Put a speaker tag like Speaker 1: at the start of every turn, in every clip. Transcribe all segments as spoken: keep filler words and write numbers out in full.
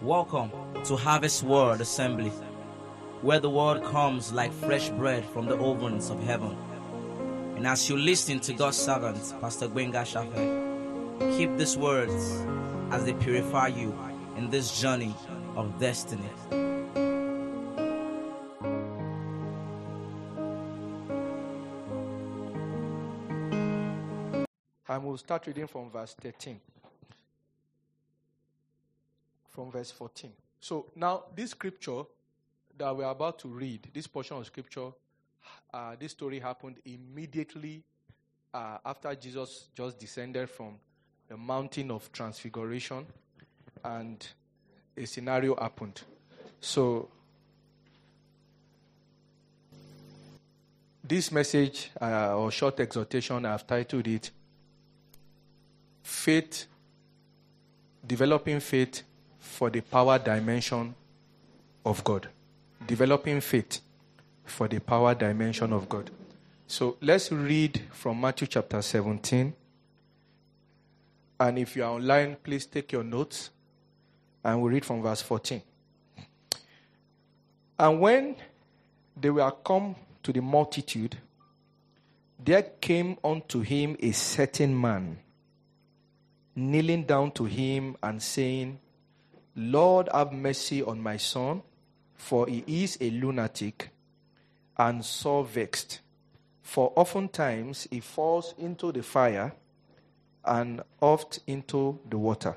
Speaker 1: Welcome to Harvest Word Assembly, where the word comes like fresh bread from the ovens of heaven. And as you listen to God's servant, Pastor Gbenga Shafe, keep these words as they purify you in this journey of destiny.
Speaker 2: And we'll start reading from verse thirteen. From verse fourteen. So now this scripture that we're about to read, this portion of scripture, uh, this story happened immediately uh, after Jesus just descended from the mountain of transfiguration, and a scenario happened. So this message uh, or short exhortation, I've titled it Faith, Developing Faith for the Power Dimension of God. Developing faith for the power dimension of God. So let's read from Matthew chapter seventeen. And if you are online, please take your notes. And we'll read from verse fourteen. And when they were come to the multitude, there came unto him a certain man, kneeling down to him and saying, Lord, have mercy on my son, for he is a lunatic and sore vexed. For oftentimes he falls into the fire and oft into the water.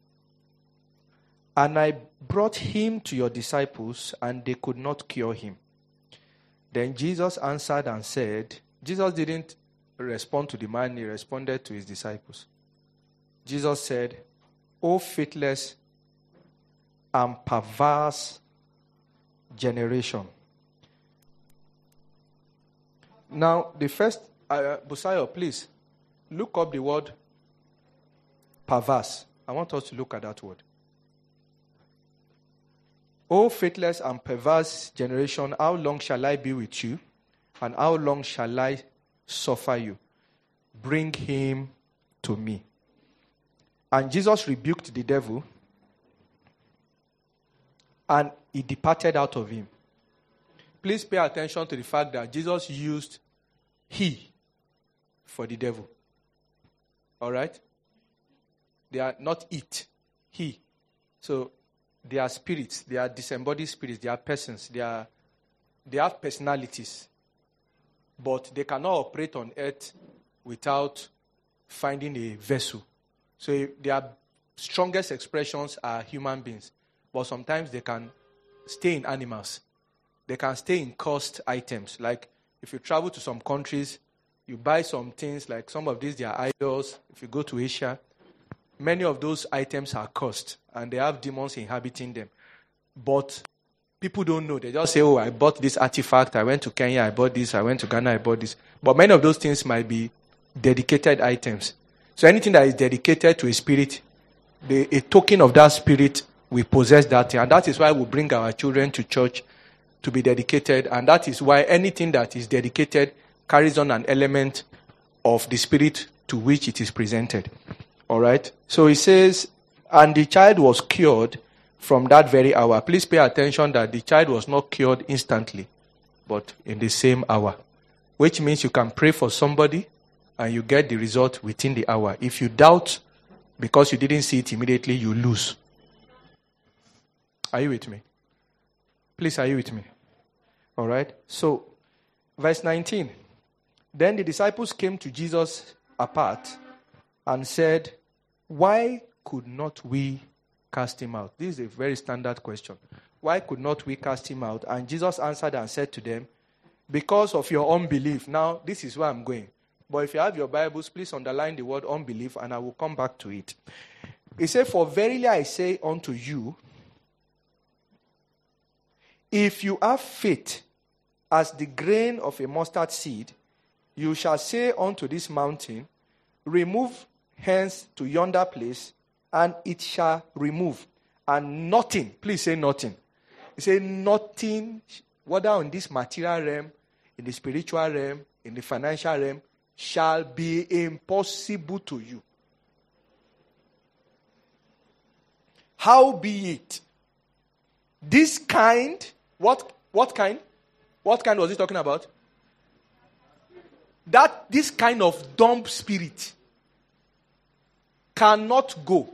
Speaker 2: And I brought him to your disciples, and they could not cure him. Then Jesus answered and said, Jesus didn't respond to the man, he responded to his disciples. Jesus said, O faithless and perverse generation. Now, the first, uh, Busayo, please, look up the word perverse. I want us to look at that word. O faithless and perverse generation, how long shall I be with you? And how long shall I suffer you? Bring him to me. And Jesus rebuked the devil, and he departed out of him. Please pay attention to the fact that Jesus used he for the devil. All right? They are not it, he. So they are spirits, they are disembodied spirits, they are persons, they are they have personalities. But they cannot operate on earth without finding a vessel. So their strongest expressions are human beings. But sometimes they can stay in animals. They can stay in cursed items. Like if you travel to some countries, you buy some things, like some of these, they are idols. If you go to Asia, many of those items are cursed, and they have demons inhabiting them. But people don't know. They just say, oh, I bought this artifact. I went to Kenya, I bought this. I went to Ghana, I bought this. But many of those things might be dedicated items. So anything that is dedicated to a spirit, the, a token of that spirit, we possess that thing. And that is why we bring our children to church to be dedicated. And that is why anything that is dedicated carries on an element of the spirit to which it is presented. All right? So he says, and the child was cured from that very hour. Please pay attention that the child was not cured instantly, but in the same hour. Which means you can pray for somebody and you get the result within the hour. If you doubt because you didn't see it immediately, you lose. Are you with me? Please, are you with me? All right. So, verse nineteen. Then the disciples came to Jesus apart and said, why could not we cast him out? This is a very standard question. Why could not we cast him out? And Jesus answered and said to them, because of your unbelief. Now, this is where I'm going. But if you have your Bibles, please underline the word unbelief, and I will come back to it. He said, for verily I say unto you, if you have faith as the grain of a mustard seed, you shall say unto this mountain, remove hence to yonder place, and it shall remove. And nothing, please say nothing. He said nothing, whether on this material realm, in the spiritual realm, in the financial realm, shall be impossible to you. How be it, this kind, what, what kind? What kind was he talking about? That this kind of dumb spirit cannot go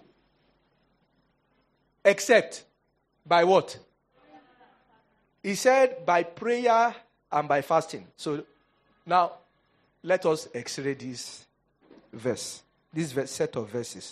Speaker 2: except by what? He said by prayer and by fasting. So now let us x-ray this verse, this verse, set of verses.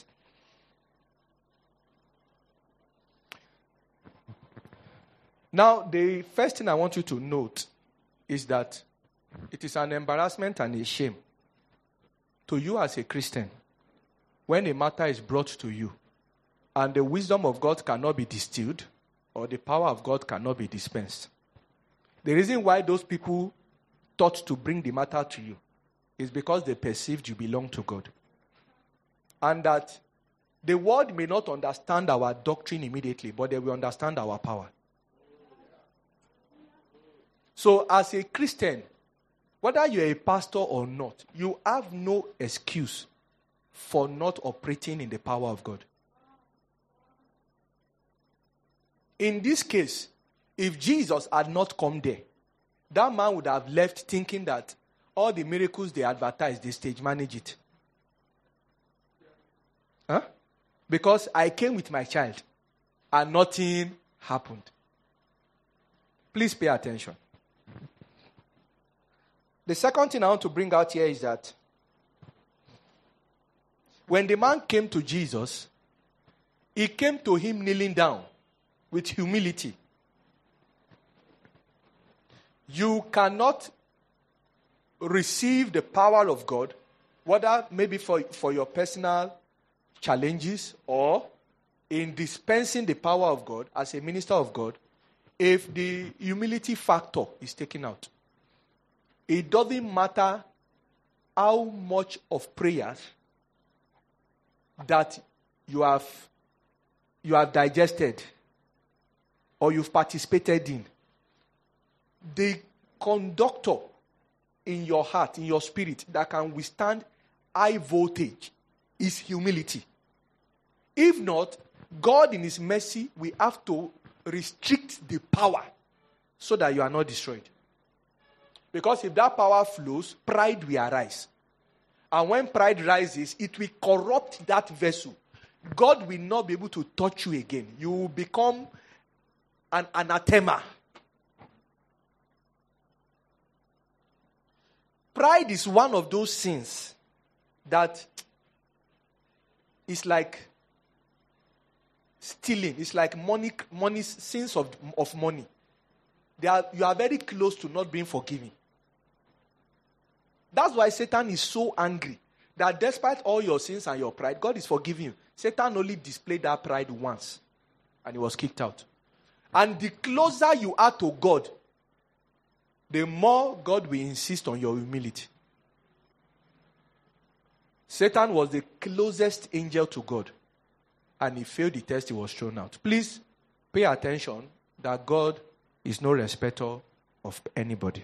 Speaker 2: Now, the first thing I want you to note is that it is an embarrassment and a shame to you as a Christian when a matter is brought to you and the wisdom of God cannot be distilled or the power of God cannot be dispensed. The reason why those people thought to bring the matter to you is because they perceived you belong to God. And that the world may not understand our doctrine immediately, but they will understand our power. So as a Christian, whether you're a pastor or not, you have no excuse for not operating in the power of God. In this case, if Jesus had not come there, that man would have left thinking that all the miracles they advertise, they stage manage it. Huh? Because I came with my child and nothing happened. Please pay attention. The second thing I want to bring out here is that when the man came to Jesus, he came to him kneeling down with humility. You cannot receive the power of God, whether maybe for, for your personal challenges or in dispensing the power of God as a minister of God, if the humility factor is taken out. It doesn't matter how much of prayers that you have, you have digested or you've participated in. The conductor in your heart, in your spirit, that can withstand high voltage is humility. If not, God in His mercy will have to restrict the power so that you are not destroyed. Because if that power flows, pride will arise. And when pride rises, it will corrupt that vessel. God will not be able to touch you again. You will become an anathema. Pride is one of those sins that is like stealing. It's like money, money sins of, of money. They are, you are very close to not being forgiven. That's why Satan is so angry that despite all your sins and your pride, God is forgiving you. Satan only displayed that pride once and he was kicked out. And the closer you are to God, the more God will insist on your humility. Satan was the closest angel to God and he failed the test, he was thrown out. Please pay attention that God is no respecter of anybody.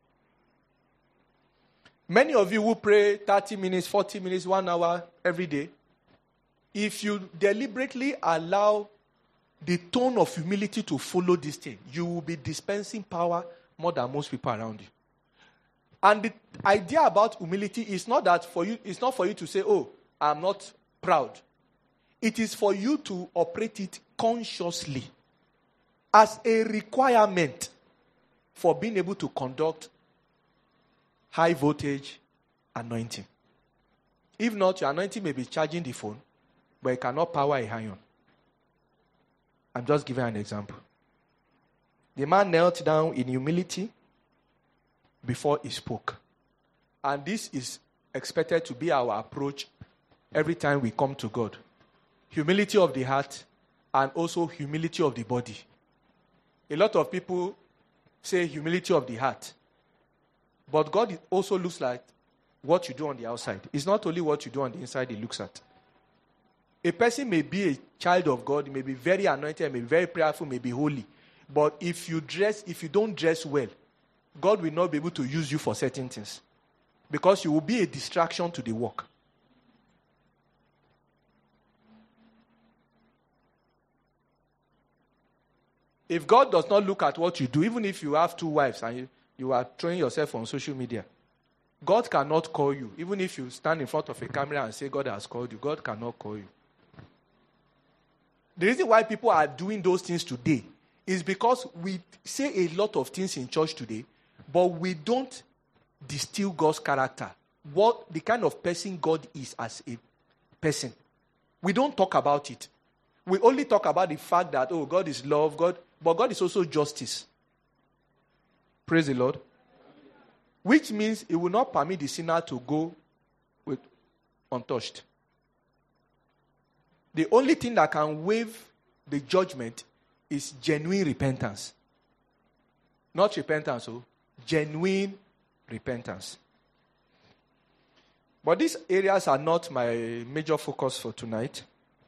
Speaker 2: Many of you who pray thirty minutes, forty minutes, one hour every day, if you deliberately allow the tone of humility to follow this thing, you will be dispensing power more than most people around you. And the idea about humility is not that for you, it's not for you to say, oh, I'm not proud. It is for you to operate it consciously as a requirement for being able to conduct high voltage anointing. If not, your anointing may be charging the phone, but it cannot power a iron. I'm just giving an example. The man knelt down in humility before he spoke. And this is expected to be our approach every time we come to God. Humility of the heart and also humility of the body. A lot of people say humility of the heart. But God also looks like what you do on the outside. It's not only what you do on the inside He looks at. A person may be a child of God, may be very anointed, may be very prayerful, may be holy. But if you dress, if you don't dress well, God will not be able to use you for certain things. Because you will be a distraction to the work. If God does not look at what you do, even if you have two wives and you, you are throwing yourself on social media, God cannot call you. Even if you stand in front of a camera and say God has called you, God cannot call you. The reason why people are doing those things today is because we say a lot of things in church today, but we don't distill God's character. What the kind of person God is as a person. We don't talk about it. We only talk about the fact that, oh, God is love, God, but God is also justice. Praise the Lord. Which means it will not permit the sinner to go with untouched. The only thing that can waive the judgment is genuine repentance. Not repentance, oh, genuine repentance. But these areas are not my major focus for tonight.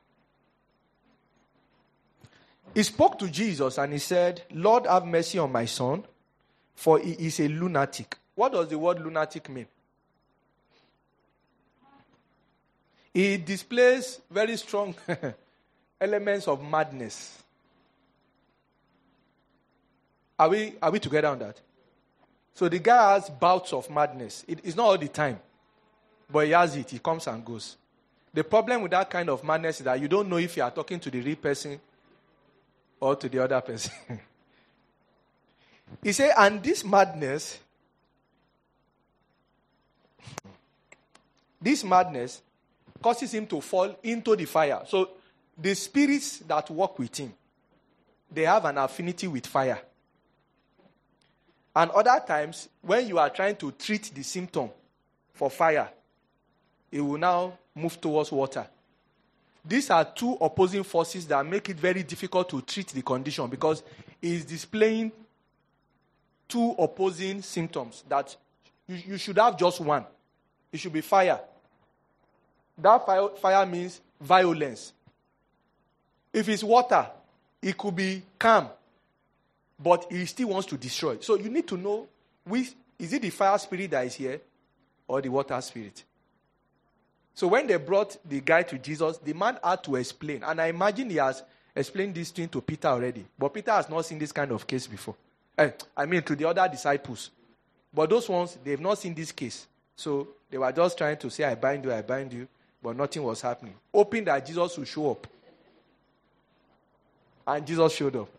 Speaker 2: He spoke to Jesus and he said, Lord, have mercy on my son, for he is a lunatic. What does the word lunatic mean? It displays very strong elements of madness. Are we, are we together on that? So the guy has bouts of madness. It, it's not all the time. But he has it. He comes and goes. The problem with that kind of madness is that you don't know if you are talking to the real person or to the other person. He said, and this madness, this madness causes him to fall into the fire. So the spirits that work with him, they have an affinity with fire. And other times, when you are trying to treat the symptom for fire, it will now move towards water. These are two opposing forces that make it very difficult to treat the condition because it is displaying two opposing symptoms that you, you should have just one. It should be fire. That fire, fire means violence. If it's water, it could be calm, but he still wants to destroy. So you need to know, which, is it the fire spirit that is here or the water spirit? So when they brought the guy to Jesus, the man had to explain. And I imagine he has explained this thing to Peter already. But Peter has not seen this kind of case before. Eh, I mean, to the other disciples. But those ones, they've not seen this case. So they were just trying to say, I bind you, I bind you. But nothing was happening. Hoping that Jesus would show up. And Jesus showed up.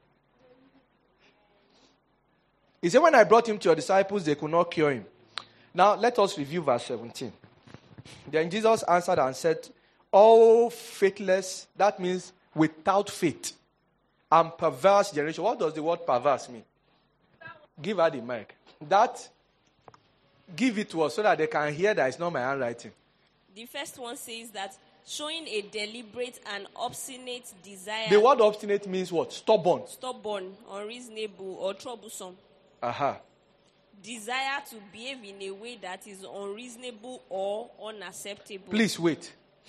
Speaker 2: He said, when I brought him to your disciples, they could not cure him. Now, let us review verse seventeen. Then Jesus answered and said, all faithless, that means without faith, and perverse generation. What does the word perverse mean? Give her the mic. That, give it to us so that they can hear that it's not my handwriting.
Speaker 3: The first one says that showing a deliberate and obstinate desire.
Speaker 2: The word obstinate means what? Stubborn.
Speaker 3: Stubborn, unreasonable, or troublesome.
Speaker 2: Aha.
Speaker 3: Desire to behave in a way that is unreasonable or unacceptable.
Speaker 2: Please wait.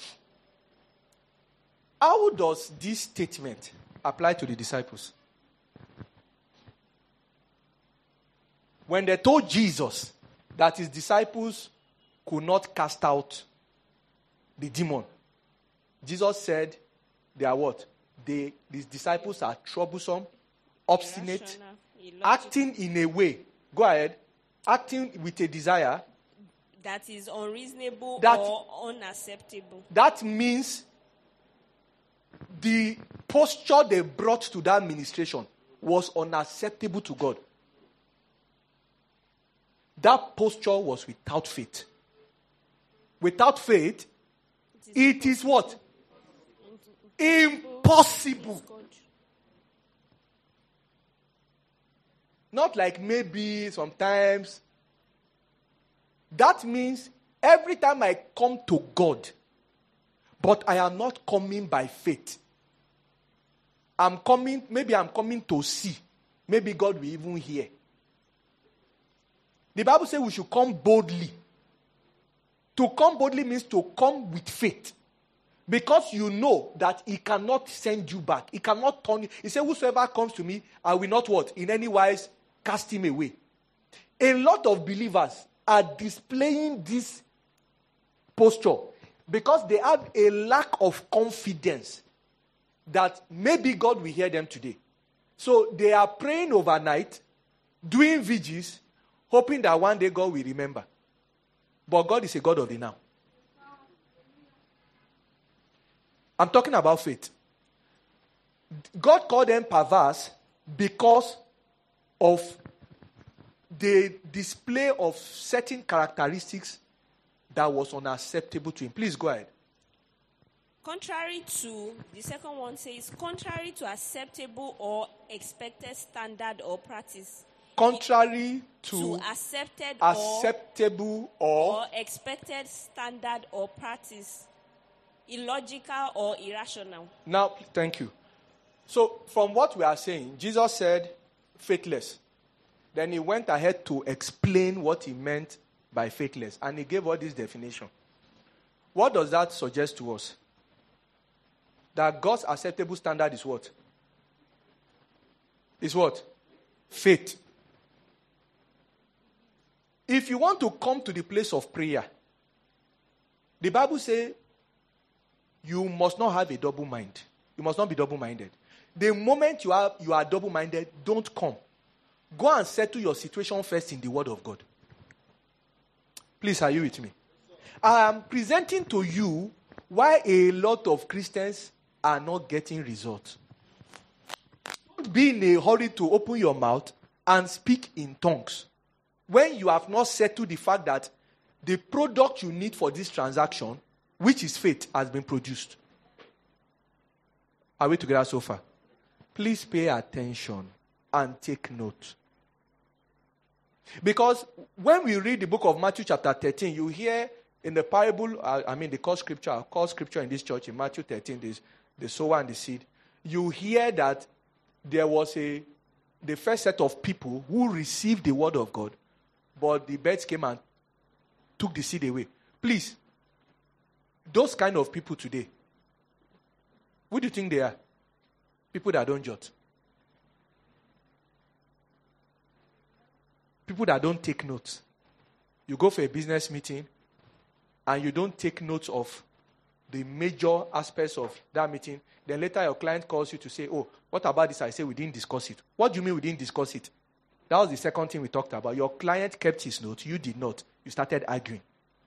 Speaker 2: How does this statement apply to the disciples? When they told Jesus that his disciples could not cast out the demon, Jesus said they are what? They, these disciples are troublesome, obstinate, acting in a way. Go ahead. Acting with a desire
Speaker 3: that is unreasonable
Speaker 2: that,
Speaker 3: or unacceptable.
Speaker 2: That means the posture they brought to that ministration was unacceptable to God. That posture was without faith. Without faith, it is what? Impossible. Not like maybe sometimes. That means every time I come to God, but I am not coming by faith. I'm coming, maybe I'm coming to see. Maybe God will even hear. The Bible says we should come boldly. To come boldly means to come with faith. Because you know that he cannot send you back. He cannot turn you. He said, whosoever comes to me, I will not what? In any wise cast him away. A lot of believers are displaying this posture because they have a lack of confidence that maybe God will hear them today. So they are praying overnight, doing vigils, hoping that one day God will remember. But God is a God of the now. I'm talking about faith. God called them perverse because of the display of certain characteristics that was unacceptable to him. Please go ahead.
Speaker 3: Contrary to, the second one says, contrary to acceptable or expected standard or practice.
Speaker 2: Contrary to,
Speaker 3: to accepted
Speaker 2: acceptable or,
Speaker 3: or, or expected standard or practice. Illogical or irrational.
Speaker 2: Now, thank you. So, from what we are saying, Jesus said, faithless. Then he went ahead to explain what he meant by faithless. And he gave all this definition. What does that suggest to us? That God's acceptable standard is what? Is what? Faith. If you want to come to the place of prayer, the Bible says you must not have a double mind. You must not be double-minded. The moment you are, you are double-minded, don't come. Go and settle your situation first in the Word of God. Please, are you with me? I am presenting to you why a lot of Christians are not getting results. Don't be in a hurry to open your mouth and speak in tongues when you have not settled the fact that the product you need for this transaction, which is faith, has been produced. Are we together so far? Please pay attention and take note. Because when we read the book of Matthew chapter thirteen, you hear in the parable, uh, I mean the core scripture, our core scripture in this church in Matthew thirteen, this, the sower and the seed. You hear that there was a, the first set of people who received the word of God, but the birds came and took the seed away. Please, those kind of people today, who do you think they are? People that don't jot. People that don't take notes. You go for a business meeting and you don't take notes of the major aspects of that meeting. Then later your client calls you to say, oh, what about this? I say we didn't discuss it. What do you mean we didn't discuss it? That was the second thing we talked about. Your client kept his notes. You did not. You started arguing.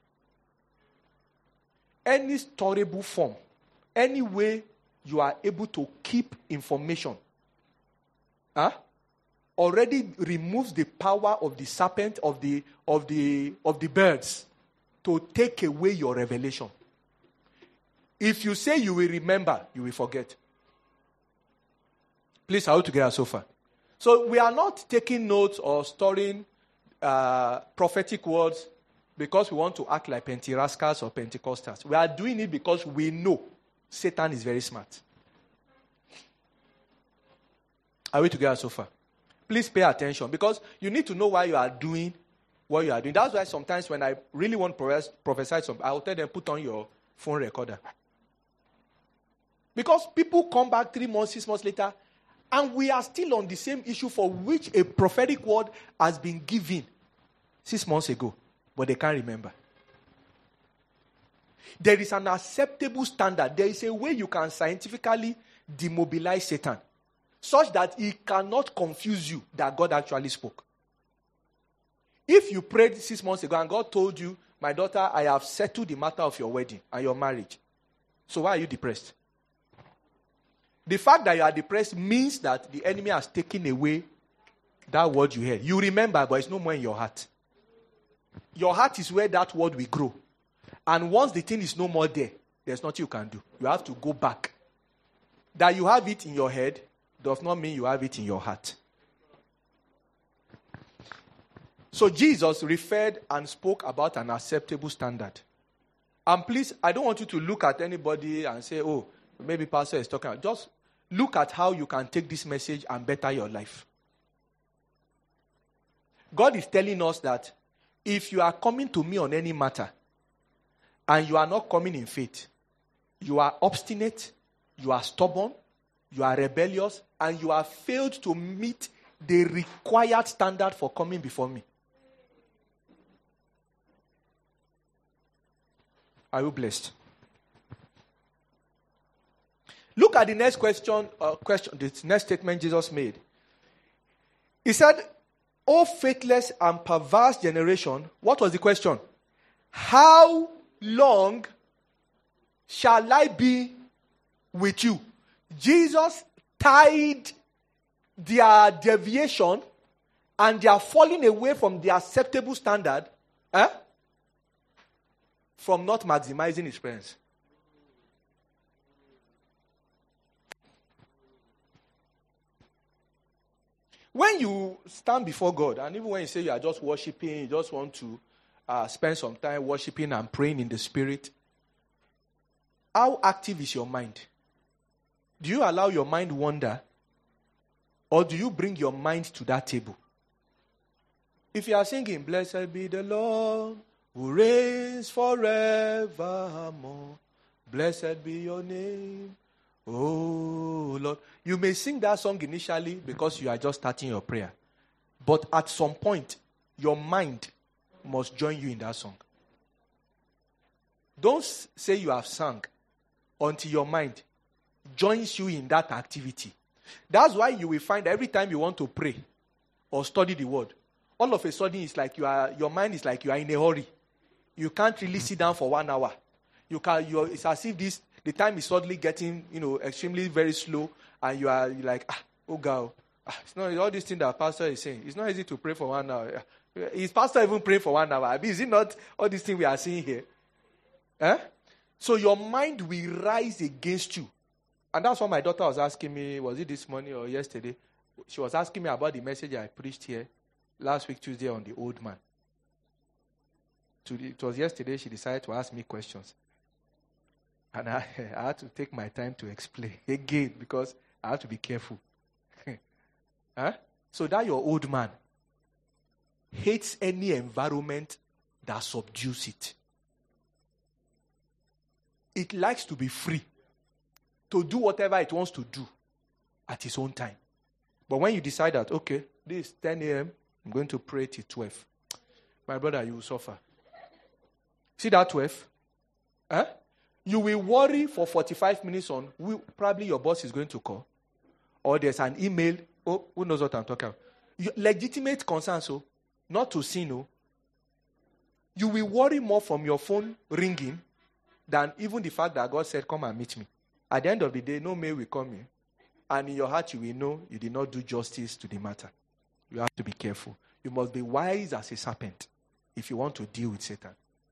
Speaker 2: Any storable form, any way you are able to keep information, huh, already removes the power of the serpent, of the of the of the birds, to take away your revelation. If you say you will remember, you will forget. Please, are you together so far? So we are not taking notes or storing uh, prophetic words because we want to act like Pentarascals or Pentecostals. We are doing it because we know Satan is very smart. Are we together so far? Please pay attention because you need to know why you are doing what you are doing. That's why sometimes when I really want to prophesy something, I will tell them, put on your phone recorder. Because people come back three months, six months later, and we are still on the same issue for which a prophetic word has been given six months ago, but they can't remember. There is an acceptable standard. There is a way you can scientifically demobilize Satan such that he cannot confuse you that God actually spoke. If you prayed six months ago and God told you, my daughter, I have settled the matter of your wedding and your marriage, so why are you depressed? The fact that you are depressed means that the enemy has taken away that word you heard. You remember, but it's no more in your heart. Your heart is where that word will grow. And once the thing is no more there, there's nothing you can do. You have to go back. That you have it in your head does not mean you have it in your heart. So Jesus referred and spoke about an acceptable standard. And please, I don't want you to look at anybody and say, oh, maybe pastor is talking about. Just look at how you can take this message and better your life. God is telling us that if you are coming to me on any matter and you are not coming in faith, you are obstinate, you are stubborn, you are rebellious, and you have failed to meet the required standard for coming before me. Are you blessed? Look at the next question, uh, question, the next statement Jesus made. He said, "O faithless and perverse generation," what was the question? "How long shall I be with you?" Jesus tied their deviation and their falling away from the acceptable standard eh, from not maximizing his presence. When you stand before God, and even when you say you are just worshiping, you just want to uh, spend some time worshiping and praying in the Spirit, how active is your mind? Do you allow your mind wander? Or do you bring your mind to that table? If you are singing, "Blessed be the Lord who reigns forevermore, blessed be your name, oh Lord," you may sing that song initially because you are just starting your prayer. But at some point, your mind must join you in that song. Don't say you have sung until your mind joins you in that activity. That's why you will find every time you want to pray or study the word, all of a sudden it's like you are, your mind is like you are in a hurry. You can't really sit down for one hour. You can. You it's as if this the time is suddenly getting, you know, extremely very slow, and you are like, ah, oh God, ah, it's not all these things that pastor is saying. It's not easy to pray for one hour. Is pastor even praying for one hour? I mean, is it not all these things we are seeing here? Eh? So your mind will rise against you. And that's what my daughter was asking me, was it this morning or yesterday? She was asking me about the message I preached here last week, Tuesday, on the old man. It was yesterday she decided to ask me questions. And I, I had to take my time to explain again because I have to be careful. Huh? So that your old man hates any environment that subdues it. It likes to be free, to do whatever it wants to do at its own time. But when you decide that, okay, this is ten a.m., I'm going to pray till twelve. My brother, you will suffer. See that twelve? Huh? You will worry for forty-five minutes on who, probably your boss is going to call. Or there's an email. Oh, who knows what I'm talking about? Your legitimate concerns, so not to sin. No. You will worry more from your phone ringing than even the fact that God said, "Come and meet me." At the end of the day, no mail will come in. And in your heart, you will know you did not do justice to the matter. You have to be careful. You must be wise as a serpent if you want to deal with Satan.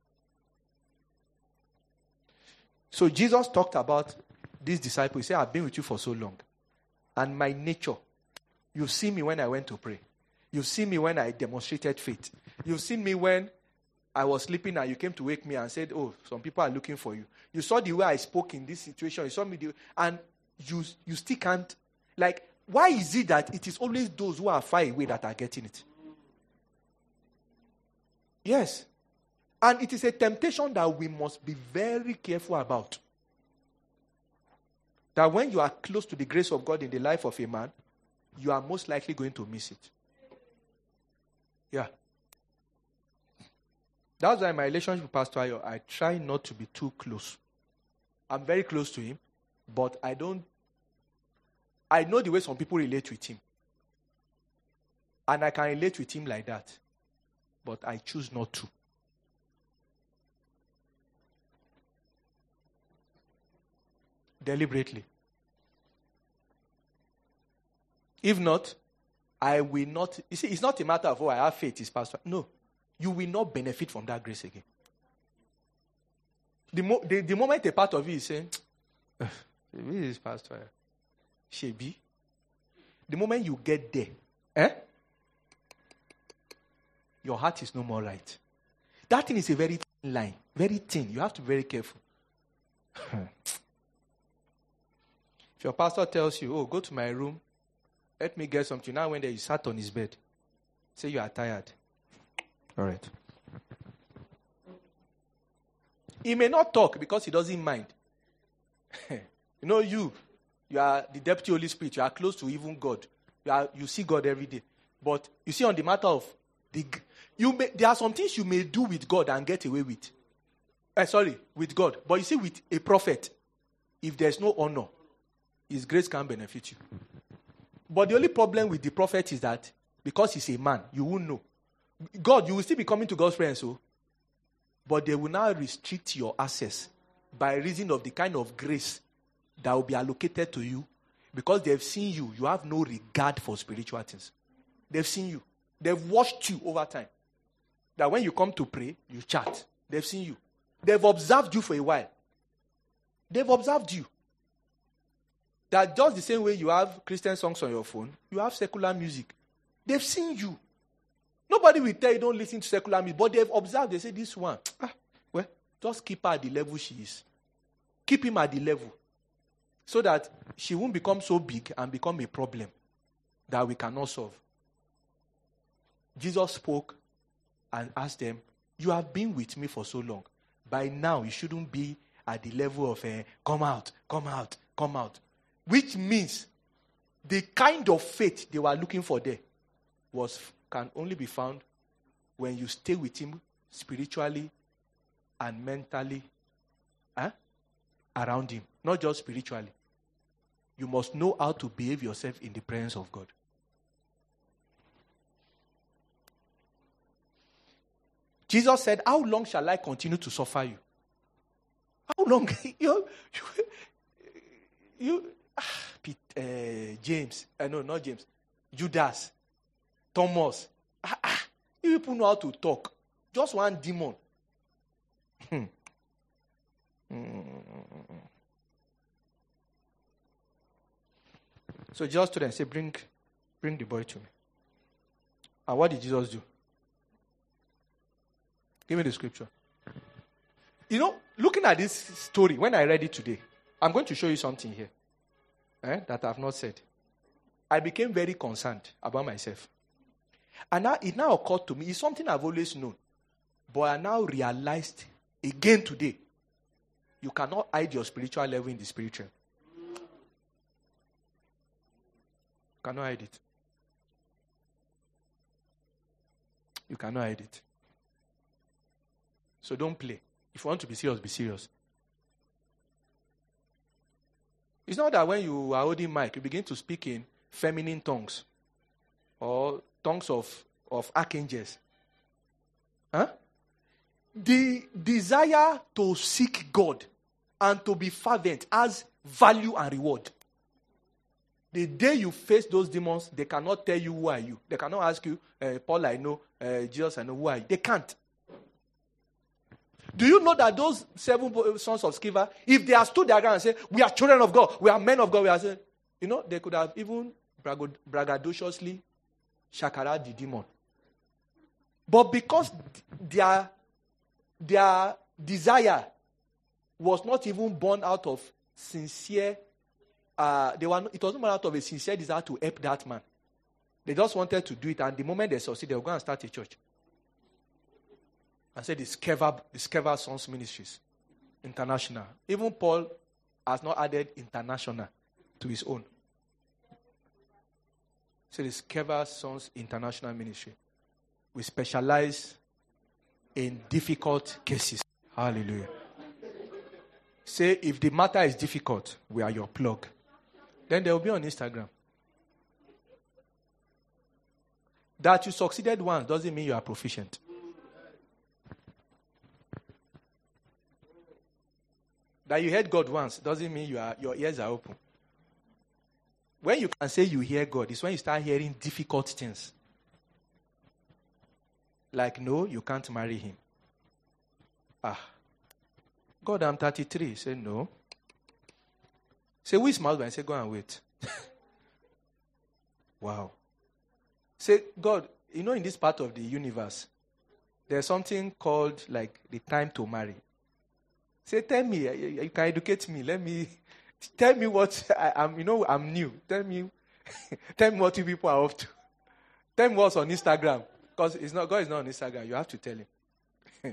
Speaker 2: So Jesus talked about these disciples. He said, "I've been with you for so long. And my nature, you've seen me when I went to pray. You've seen me when I demonstrated faith. You've seen me when I was sleeping and you came to wake me and said, oh, some people are looking for you. You saw the way I spoke in this situation. You saw me, the, and you, you still can't. Like, why is it that it is always those who are far away that are getting it? Yes. And it is a temptation that we must be very careful about. That when you are close to the grace of God in the life of a man, you are most likely going to miss it. Yeah. That's why in my relationship with Pastor Ayo, I try not to be too close. I'm very close to him, but I don't, I know the way some people relate with him. And I can relate with him like that. But I choose not to. Deliberately. If not, I will not. You see, it's not a matter of, oh, I have faith, is Pastor. No. You will not benefit from that grace again. The, mo- the, the moment a part of you is saying, this is Pastor Shebi. The moment you get there, eh? Your heart is no more right. That thing is a very thin line. Very thin. You have to be very careful. If your pastor tells you, oh, go to my room, let me get something. Now when there you sat on his bed, say you are tired. All right. He may not talk because he doesn't mind. You know, you, you are the deputy Holy Spirit. You are close to even God. You are, you see God every day. But you see, on the matter of the, you may, there are some things you may do with God and get away with. Uh, sorry, with God. But you see, with a prophet, if there's no honor, his grace can benefit you. But the only problem with the prophet is that because he's a man, you won't know. God, you will still be coming to God's presence, so, but they will now restrict your access by reason of the kind of grace that will be allocated to you, because they've seen you. You have no regard for spiritual things. They've seen you. They've watched you over time. That when you come to pray, you chat. They've seen you. They've observed you for a while. They've observed you. That just the same way you have Christian songs on your phone, you have secular music. They've seen you. Nobody will tell you don't listen to secular music, but they've observed. They say, this one, ah, well, just keep her at the level she is. Keep him at the level. So that she won't become so big and become a problem that we cannot solve. Jesus spoke and asked them, you have been with me for so long. By now, you shouldn't be at the level of, uh, come out, come out, come out. Which means the kind of faith they were looking for there was can only be found when you stay with him spiritually and mentally huh, around him. Not just spiritually. You must know how to behave yourself in the presence of God. Jesus said, how long shall I continue to suffer you? How long? you, you, you ah, Pete, uh, James, uh, no, not James, Judas, Thomas. Ah, ah, you people know how to talk. Just one demon. Hmm. So Jesus told them, say, bring, bring the boy to me. And what did Jesus do? Give me the scripture. You know, looking at this story, when I read it today, I'm going to show you something here eh, that I have not said. I became very concerned about myself. And now it now occurred to me, it's something I've always known. But I now realized again today, you cannot hide your spiritual level in the spiritual. You cannot hide it. You cannot hide it. So don't play. If you want to be serious, be serious. It's not that when you are holding mic, you begin to speak in feminine tongues or tongues of, of archangels. Huh? The desire to seek God and to be fervent has value and reward. The day you face those demons, they cannot tell you who are you. They cannot ask you, uh, Paul I know, uh, Jesus I know, who are you? They can't. Do you know that those seven sons of Sceva, if they are stood their ground and say, we are children of God, we are men of God, we are saying, you know, they could have even braggadociously shakara the demon. But because their, their desire was not even born out of sincere, uh, they were not, it wasn't born out of a sincere desire to help that man. They just wanted to do it, and the moment they succeed, they were going to start a church. I said the Sceva, the Sceva Sons Ministries International. Even Paul has not added international to his own. So the Sceva Sons International Ministry. We specialize in difficult cases. Hallelujah. Say, if the matter is difficult, we are your plug. Then they will be on Instagram. That you succeeded once doesn't mean you are proficient. That you heard God once doesn't mean you are, your ears are open. When you can say you hear God, it's when you start hearing difficult things. Like, no, you can't marry him. Ah. God, I'm thirty-three. Say, no. Say, who is my husband? Say, go and wait. Wow. Say, God, you know, in this part of the universe, there's something called, like, the time to marry. Say, tell me, you can educate me. Let me, tell me what, I, I'm, you know, I'm new. Tell me, tell me what you people are up to. Tell me what's on Instagram. Because it's not, God is not on Instagram. You have to tell him.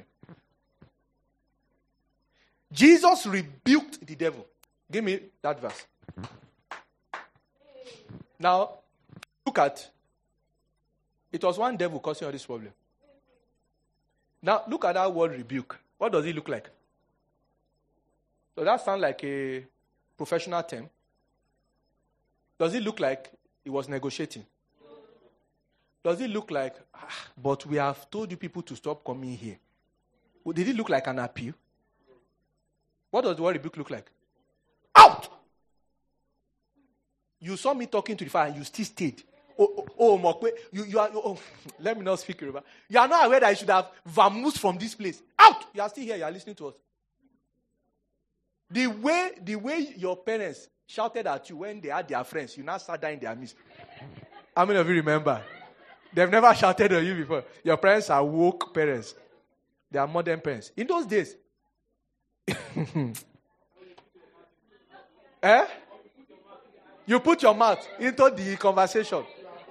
Speaker 2: Jesus rebuked the devil. Give me that verse. Now, look at, it was one devil causing all this problem. Now, look at that word rebuke. What does it look like? Does that sound like a professional term? Does it look like he was negotiating? Does it look like, ah, but we have told you people to stop coming here? Did it look like an appeal? What does the word rebuke look like? Out! You saw me talking to the father and you still stayed. Oh, oh, oh Mokwe, you, you are, oh, let me not speak Yoruba. You are not aware that you should have vamoosed from this place. Out! You are still here, you are listening to us. The way, the way your parents shouted at you when they had their friends, you now sat down in their midst. How many of you remember? They've never shouted at you before. Your parents are woke parents. They are modern parents. In those days, eh? You put your mouth into the conversation.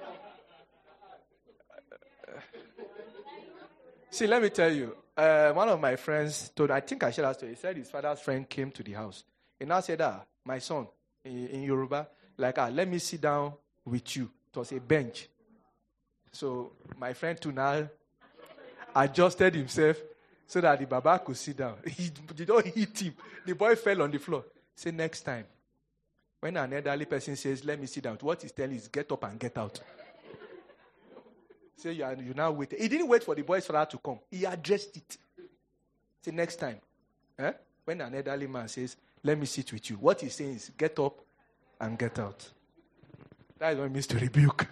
Speaker 2: See, let me tell you. Uh, one of my friends told, I think I shared that story. He said his father's friend came to the house. He now said, ah, my son, in, in Yoruba, like, ah, let me sit down with you. It was a bench. So my friend too now adjusted himself so that the baba could sit down. He did not hit him. The boy fell on the floor. Say next time, when an elderly person says, let me sit down, what he's telling is get up and get out. Say you, are, you now wait. He didn't wait for the boy's father to come. He addressed it. Say next time, eh? When an elderly man says, let me sit with you, what he's saying is get up and get out. That is what it means to rebuke.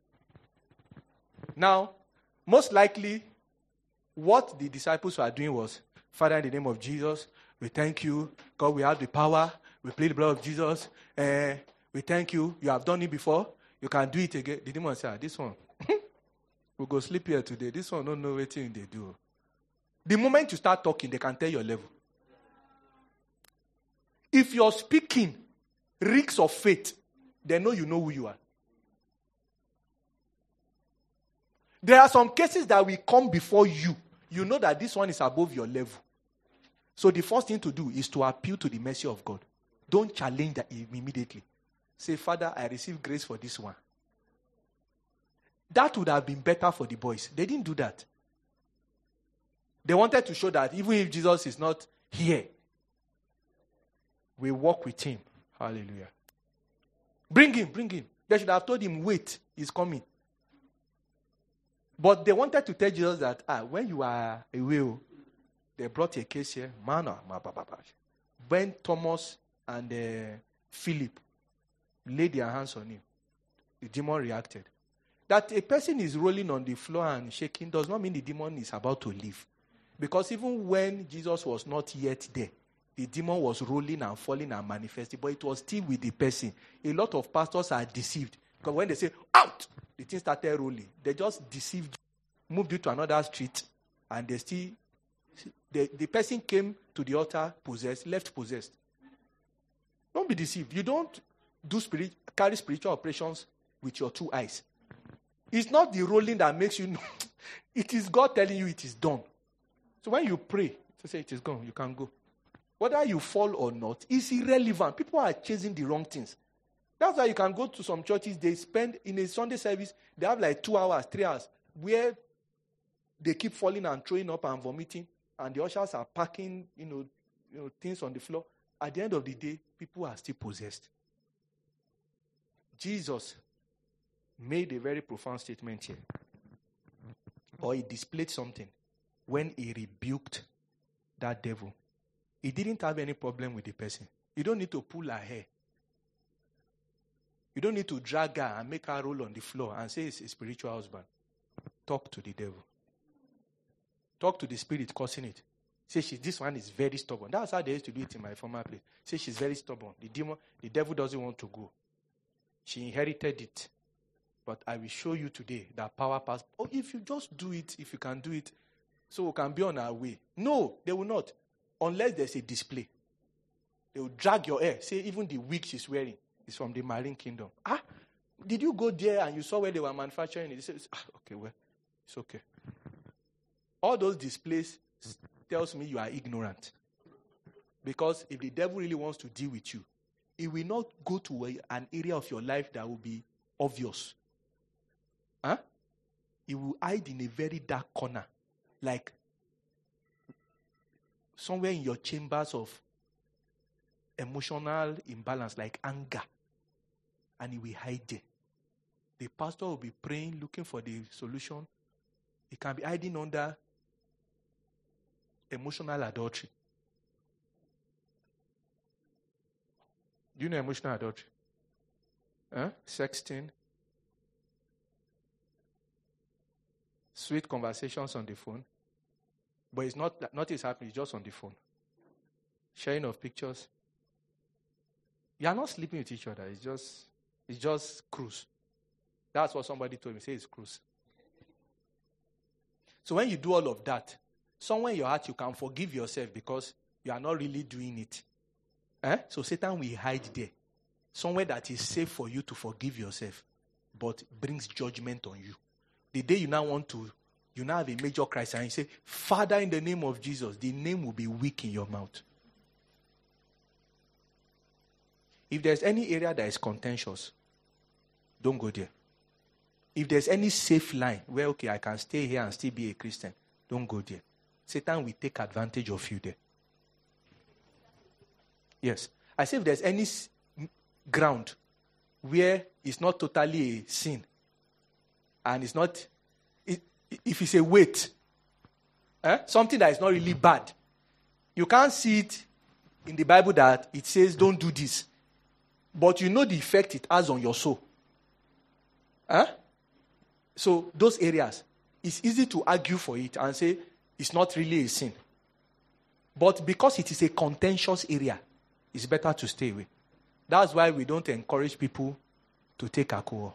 Speaker 2: Now, most likely, what the disciples were doing was, Father, in the name of Jesus, we thank you. God, we have the power. We plead the blood of Jesus. Uh, we thank you. You have done it before. You can do it again. The demon said, this one, we'll go sleep here today. This one don't know what they do. The moment you start talking, they can tell your level. If you're speaking reeks of faith, they know you know who you are. There are some cases that will come before you. You know that this one is above your level. So the first thing to do is to appeal to the mercy of God. Don't challenge that immediately. Say, Father, I receive grace for this one. That would have been better for the boys. They didn't do that. They wanted to show that even if Jesus is not here, we walk with him. Hallelujah. Bring him, bring him. They should have told him, wait, he's coming. But they wanted to tell Jesus that, ah, when you are away, they brought a case here. Man, when Thomas and uh, Philip laid their hands on him, the demon reacted. That a person is rolling on the floor and shaking does not mean the demon is about to leave. Because even when Jesus was not yet there, the demon was rolling and falling and manifesting, but it was still with the person. A lot of pastors are deceived. Because when they say, out, the thing started rolling. They just deceived you, moved you to another street, and they still, the, the person came to the altar possessed, left possessed. Don't be deceived. You don't do spirit, carry spiritual operations with your two eyes. It's not the rolling that makes you know. It is God telling you it is done. So when you pray, to say it is gone, you can go. Whether you fall or not is irrelevant. People are chasing the wrong things. That's why you can go to some churches, they spend, in a Sunday service, they have like two hours, three hours, where they keep falling and throwing up and vomiting, and the ushers are packing, you know, you know, things on the floor. At the end of the day, people are still possessed. Jesus made a very profound statement here. Or he displayed something when he rebuked that devil. He didn't have any problem with the person. You don't need to pull her hair. You don't need to drag her and make her roll on the floor and say it's a spiritual husband. Talk to the devil. Talk to the spirit causing it. Say, she, this one is very stubborn. That's how they used to do it in my former place. Say, she's very stubborn. The demon, the devil doesn't want to go. She inherited it. But I will show you today that power pass. Oh, if you just do it, if you can do it, so we can be on our way. No, they will not. Unless there's a display. They will drag your hair. Say, even the wig she's wearing is from the marine kingdom. Ah, did you go there and you saw where they were manufacturing it? They said, ah, okay, well, it's okay. All those displays tells me you are ignorant. Because if the devil really wants to deal with you, he will not go to a, an area of your life that will be obvious. Huh? He will hide in a very dark corner. Like somewhere in your chambers of emotional imbalance, like anger. and he will hide there. The pastor will be praying, looking for the solution. He can be hiding under emotional adultery. Do you know emotional adultery? Huh? Sexting. Sweet conversations on the phone. But it's not, nothing is happening, it's just on the phone. Sharing of pictures. You are not sleeping with each other. It's just, it's just cruise. That's what somebody told me. Say it's cruise. So when you do all of that, somewhere in your heart you can forgive yourself because you are not really doing it. Eh? So Satan will hide there. Somewhere that is safe for you to forgive yourself, but brings judgment on you. The day you now want to, you now have a major crisis and you say, Father, in the name of Jesus, the name will be weak in your mouth. If there's any area that is contentious, don't go there. If there's any safe line where, okay, I can stay here and still be a Christian, don't go there. Satan will take advantage of you there. Yes. I say if there's any s- ground where it's not totally a sin, and it's not, it, if it's a weight, eh, something that is not really bad, you can't see it in the Bible that it says don't do this. But you know the effect it has on your soul. Huh? So those areas, it's easy to argue for it and say it's not really a sin. But because it is a contentious area, it's better to stay away. That's why we don't encourage people to take alcohol.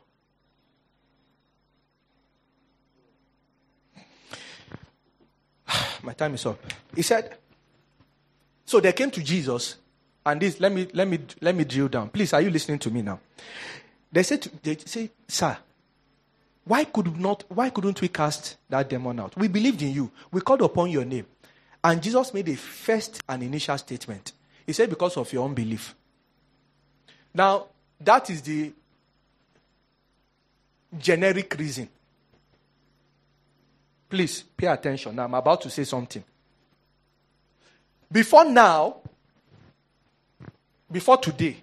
Speaker 2: My time is up. He said, so they came to Jesus. And this, let me let me let me drill down. Please, are you listening to me now? They said, to, they say, sir, why could not? Why couldn't we cast that demon out? We believed in you. We called upon your name, and Jesus made a first and initial statement. He said, because of your unbelief. Now, that is the generic reason. Please pay attention. Now, I'm about to say something. Before now. Before today,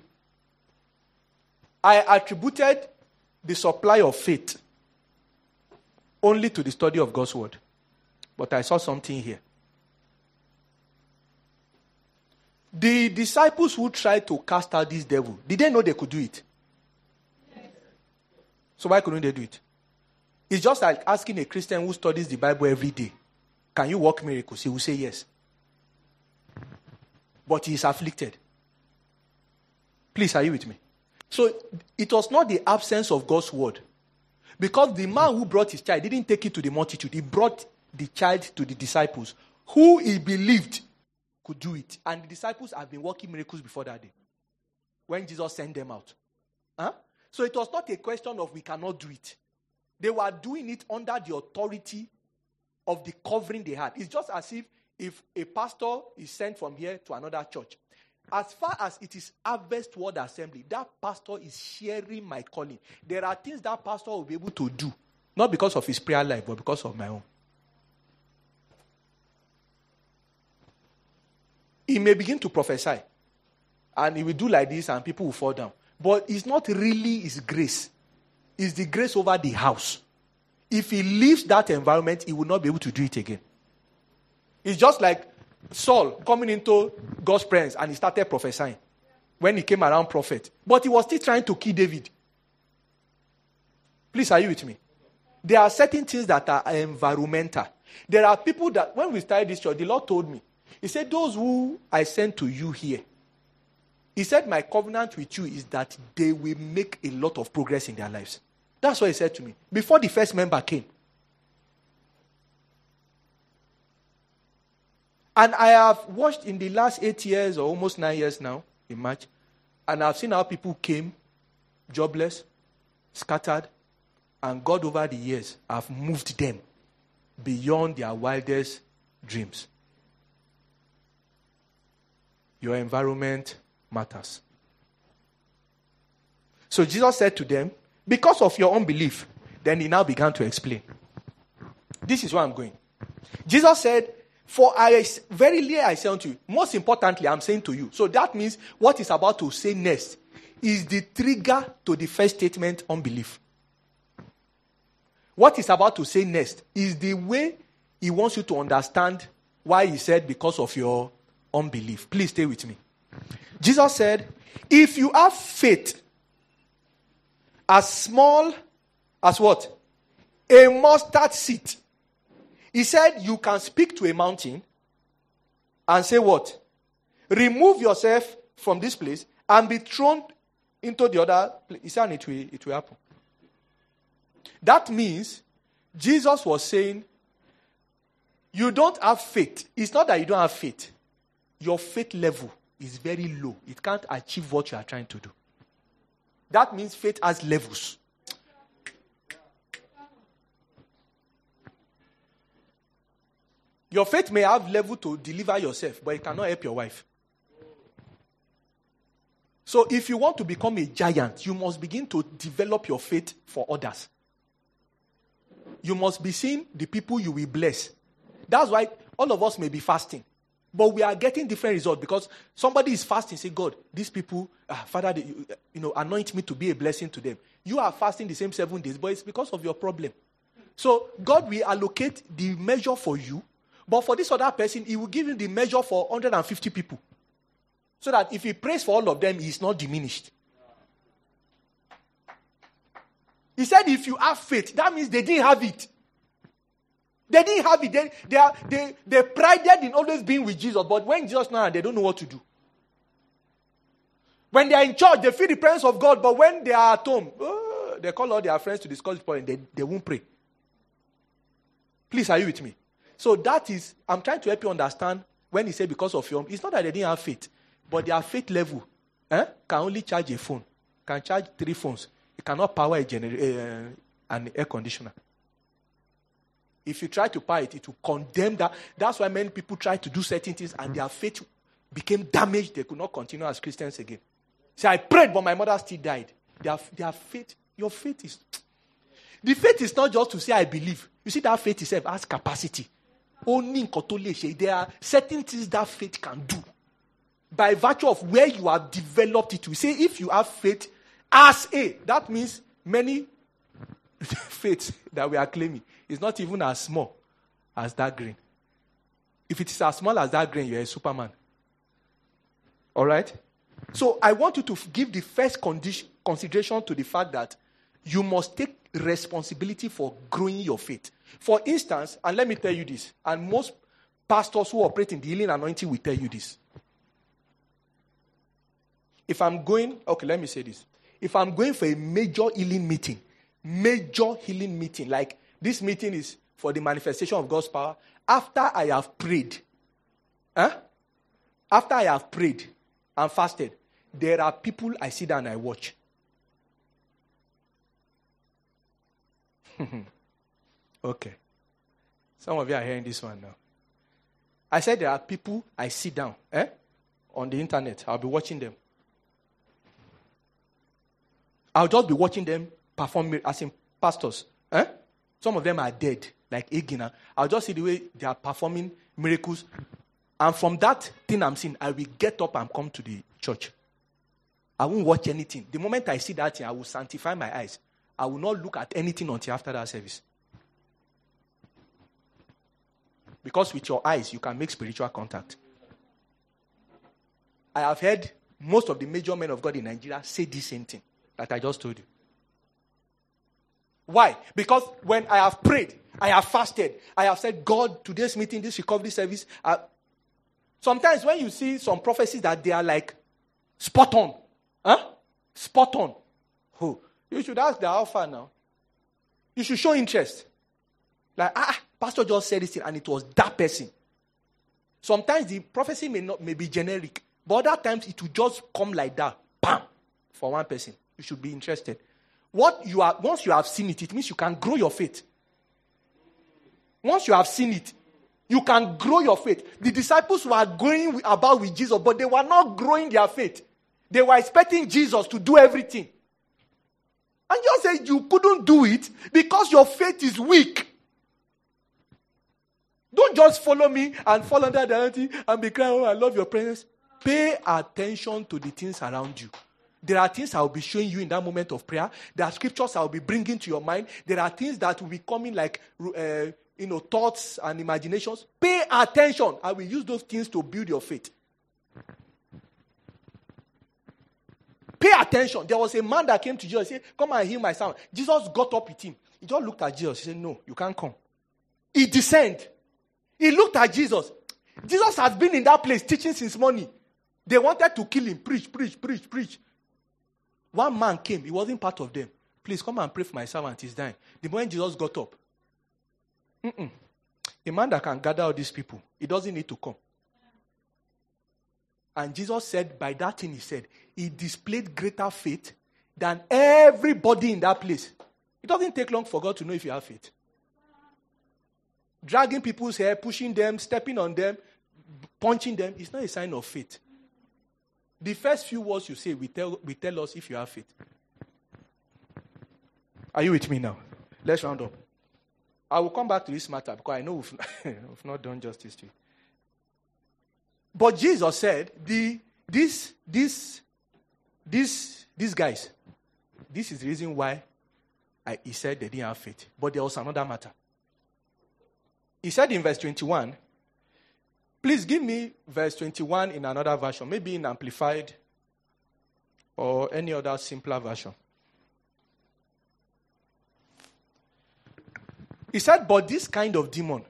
Speaker 2: I attributed the supply of faith only to the study of God's word. But I saw something here. The disciples who tried to cast out this devil, did they know they could do it? So why couldn't they do it? It's just like asking a Christian who studies the Bible every day, can you work miracles? He will say yes. But he is afflicted. Please, are you with me? So, it was not the absence of God's word. Because the man who brought his child didn't take it to the multitude. He brought the child to the disciples, who he believed could do it. And the disciples have been working miracles before that day, when Jesus sent them out. Huh? So, it was not a question of we cannot do it. They were doing it under the authority of the covering they had. It's just as if, if a pastor is sent from here to another church. As far as it is Harvest Word Assembly, that pastor is sharing my calling. There are things that pastor will be able to do, not because of his prayer life, but because of my own. He may begin to prophesy, and he will do like this, and people will fall down. But it's not really his grace. It's the grace over the house. If he leaves that environment, he will not be able to do it again. It's just like Saul coming into God's presence and he started prophesying when he came around prophet. But he was still trying to kill David. Please, are you with me? There are certain things that are environmental. There are people that, when we started this church, the Lord told me, he said, those who I sent to you here, he said, my covenant with you is that they will make a lot of progress in their lives. That's what he said to me. Before the first member came. And I have watched in the last eight years or almost nine years now, in March, and I've seen how people came, jobless, scattered, and God over the years have moved them beyond their wildest dreams. Your environment matters. So Jesus said to them, because of your unbelief, then he now began to explain. This is where I'm going. Jesus said, for I verily I say unto you, most importantly, I'm saying to you. So that means what he's about to say next is the trigger to the first statement, unbelief. What he's about to say next is the way he wants you to understand why he said because of your unbelief. Please stay with me. Jesus said, if you have faith as small as what? A mustard seed. He said you can speak to a mountain and say what? Remove yourself from this place and be thrown into the other place. He said it will, it will happen. That means Jesus was saying, you don't have faith. It's not that you don't have faith. Your faith level is very low. It can't achieve what you are trying to do. That means faith has levels. Your faith may have level to deliver yourself, but it cannot help your wife. So if you want to become a giant, you must begin to develop your faith for others. You must be seeing the people you will bless. That's why all of us may be fasting. But we are getting different results because somebody is fasting, say, God, these people, ah, Father, they, you, you know, anoint me to be a blessing to them. You are fasting the same seven days, but it's because of your problem. So God will allocate the measure for you, but for this other person, he will give him the measure for one hundred fifty people. So that if he prays for all of them, he's not diminished. He said, if you have faith, that means they didn't have it. They didn't have it. They, they, are, they, they prided in always being with Jesus, but when Jesus now, they don't know what to do. When they are in church, they feel the presence of God, but when they are at home, oh, they call all their friends to discuss the point, they, they won't pray. Please, are you with me? So that is, I'm trying to help you understand when he said because of your, it's not that they didn't have faith, but their faith level eh, can only charge a phone, can charge three phones. It cannot power a gener- uh, an air conditioner. If you try to power it, it will condemn that. That's why many people try to do certain things and their faith became damaged. They could not continue as Christians again. Say, I prayed, but my mother still died. Their, their faith, your faith is... The faith is not just to say, I believe. You see, that faith itself has capacity. Only in there are certain things that faith can do. By virtue of where you have developed it. We say, if you have faith as a, that means many faiths that we are claiming is not even as small as that grain. If it is as small as that grain, you're a Superman. All right? So I want you to give the first condition, consideration to the fact that you must take responsibility for growing your faith. For instance, and let me tell you this, and most pastors who operate in the healing anointing will tell you this. If I'm going, okay, let me say this. If I'm going for a major healing meeting, major healing meeting, like this meeting is for the manifestation of God's power, after I have prayed, huh? after I have prayed and fasted, there are people I sit down and I watch. Okay. Some of you are hearing this one now. I said there are people I sit down eh, on the internet. I'll be watching them. I'll just be watching them perform as in pastors. Eh? Some of them are dead, like Egina. I'll just see the way they are performing miracles. And from that thing I'm seeing, I will get up and come to the church. I won't watch anything. The moment I see that thing, I will sanctify my eyes. I will not look at anything until after that service. Because with your eyes, you can make spiritual contact. I have heard most of the major men of God in Nigeria say the same thing that I just told you. Why? Because when I have prayed, I have fasted, I have said, God, today's meeting, this recovery service. Uh, sometimes when you see some prophecies that they are like spot on, huh? Spot on. Oh, you should ask the alpha now. You should show interest. Like, ah, pastor just said this thing and it was that person. Sometimes the prophecy may not may be generic, but other times it will just come like that, bam, for one person. You should be interested. What you are, once you have seen it, it means you can grow your faith. Once you have seen it, you can grow your faith. The disciples were going about with Jesus, but they were not growing their faith. They were expecting Jesus to do everything. And just said you couldn't do it because your faith is weak. Don't just follow me and fall under the anointing and be crying, oh, I love your presence. Pay attention to the things around you. There are things I will be showing you in that moment of prayer. There are scriptures I will be bringing to your mind. There are things that will be coming like, uh, you know, thoughts and imaginations. Pay attention. I will use those things to build your faith. Pay attention. There was a man that came to Jesus and said, come and heal my son. Jesus got up with him. He just looked at Jesus. He said, no, you can't come. He descended. He looked at Jesus. Jesus has been in that place teaching since morning. They wanted to kill him. Preach, preach, preach, preach. One man came. He wasn't part of them. Please come and pray for my servant. He's dying. The moment Jesus got up, mm-mm. a man that can gather all these people, he doesn't need to come. And Jesus said, by that thing he said, he displayed greater faith than everybody in that place. It doesn't take long for God to know if you have faith. Dragging people's hair, pushing them, stepping on them, punching them, it's not a sign of faith. The first few words you say will tell, will tell us if you have faith. Are you with me now? Let's round up. I will come back to this matter because I know we've, we've not done justice to it. But Jesus said, the, this, this, this, these guys, this is the reason why I, he said they didn't have faith. But there was another matter. He said in verse twenty-one, please give me verse twenty-one in another version, maybe in Amplified or any other simpler version. He said, but this kind of demon,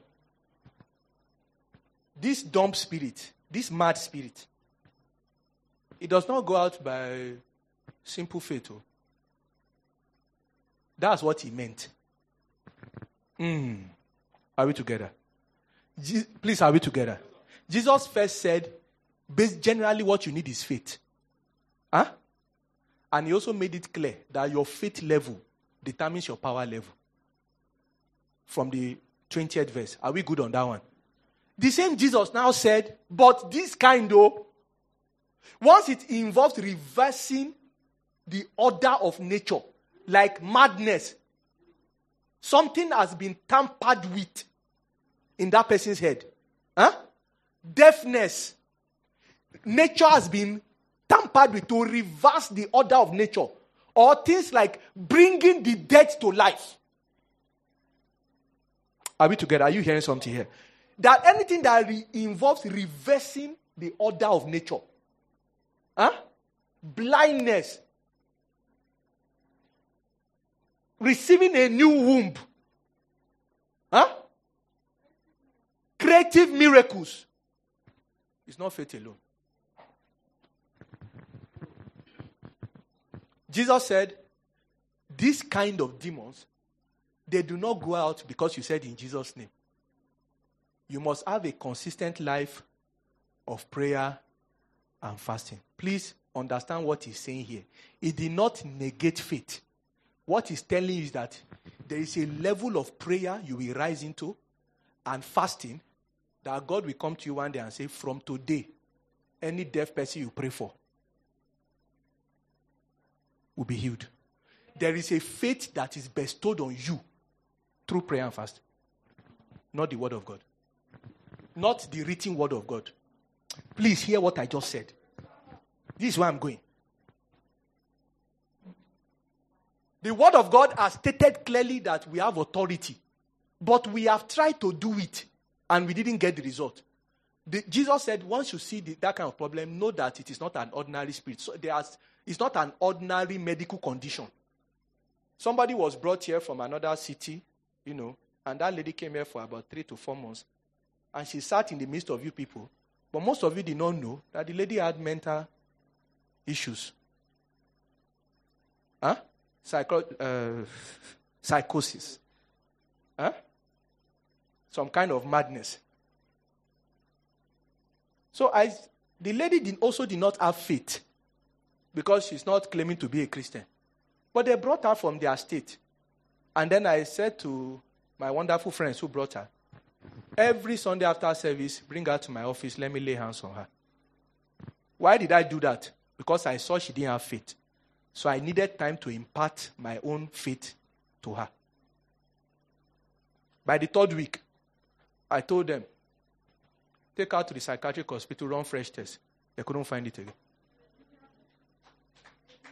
Speaker 2: this dumb spirit, this mad spirit, it does not go out by simple faith. Oh. That's what he meant. Mm. Are we together? Je- Please, are we together? Jesus first said, generally what you need is faith. Huh? And he also made it clear that your faith level determines your power level. From the twentieth verse. Are we good on that one? The same Jesus now said, but this kind though, once it involves reversing the order of nature, like madness, something has been tampered with in that person's head. Huh? Deafness. Nature has been tampered with to reverse the order of nature. Or things like bringing the dead to life. Are we together? Are you hearing something here? That anything that re- involves reversing the order of nature. Huh? Blindness. Receiving a new womb. Huh? Creative miracles. It's not faith alone. Jesus said, this kind of demons, they do not go out because you said in Jesus' name. You must have a consistent life of prayer and fasting. Please understand what he's saying here. He did not negate faith. What he's telling you is that there is a level of prayer you will rise into and fasting that God will come to you one day and say, from today, any deaf person you pray for will be healed. There is a faith that is bestowed on you through prayer and fasting. Not the word of God. Not the written word of God. Please hear what I just said. This is where I'm going. The word of God has stated clearly that we have authority. But we have tried to do it and we didn't get the result. The, Jesus said, once you see the, that kind of problem, know that it is not an ordinary spirit. So there's, it's not an ordinary medical condition. Somebody was brought here from another city, you know, and that lady came here for about three to four months. And she sat in the midst of you people. But most of you did not know that the lady had mental issues. Huh? Psycho, uh, psychosis. Huh? Some kind of madness. So I, the lady did, also did not have faith because she's not claiming to be a Christian. But they brought her from their state. And then I said to my wonderful friends who brought her, every Sunday after service, bring her to my office, let me lay hands on her. Why did I do that? Because I saw she didn't have faith. So I needed time to impart my own faith to her. By the third week, I told them, take her to the psychiatric hospital, run fresh tests. They couldn't find it again.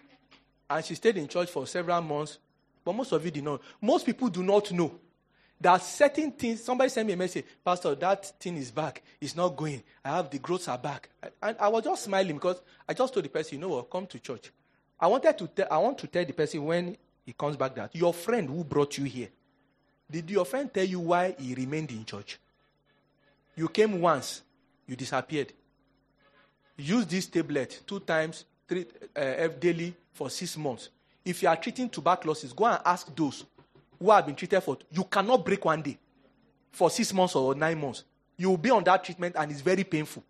Speaker 2: And she stayed in church for several months. But most of you did not. Most people do not know that certain things, somebody sent me a message, Pastor, that thing is back. It's not going. I have the growths are back. And I was just smiling because I just told the person, you know what, come to church. I wanted to tell, I want to tell the person when he comes back that your friend who brought you here, did your friend tell you why he remained in church? You came once, you disappeared. Use this tablet two times, three uh, daily for six months. If you are treating tuberculosis, go and ask those who have been treated for, you cannot break one day for six months or nine months. You will be on that treatment and it's very painful.